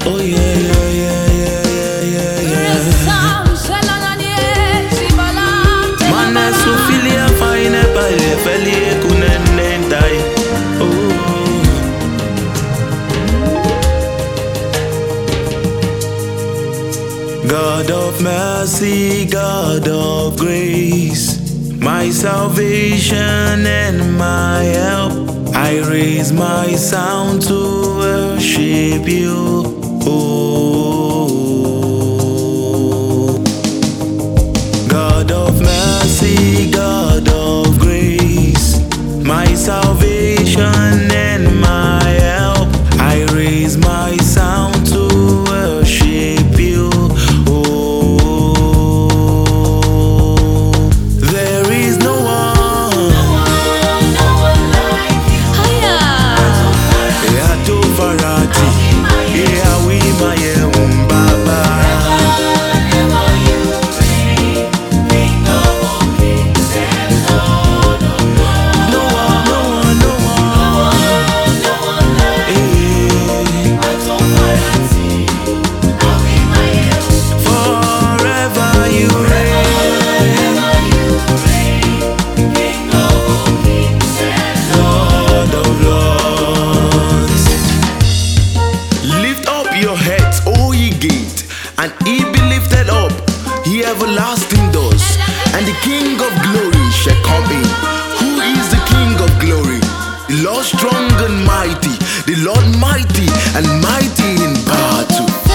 Oh yeah, yeah, yeah, yeah, yeah, yeah, yeah. Mana sufilia fine pale felie kunenentai. Oh, God of mercy, God of grace, my salvation and my help. I raise my sound to worship you. Oh, God of mercy, God of grace, my salvation and my help. I raise my sound to worship you. Oh, there is no one, no one like you. yeah, to Farati, yeah, we my Baba. Forever you reign, King of all kings and Lord of lords. No one, no one, no one, No one like you. yeah. Atofarati, Awimaye. Forever you reign. Forever you reign, King of all kings and Lord of Lords. Lift up your heads, O ye gate, and he be lifted up, ye everlasting doors, and the King of glory shall come in. Who is the King of glory? The Lord strong and mighty, the Lord mighty and mighty in battle.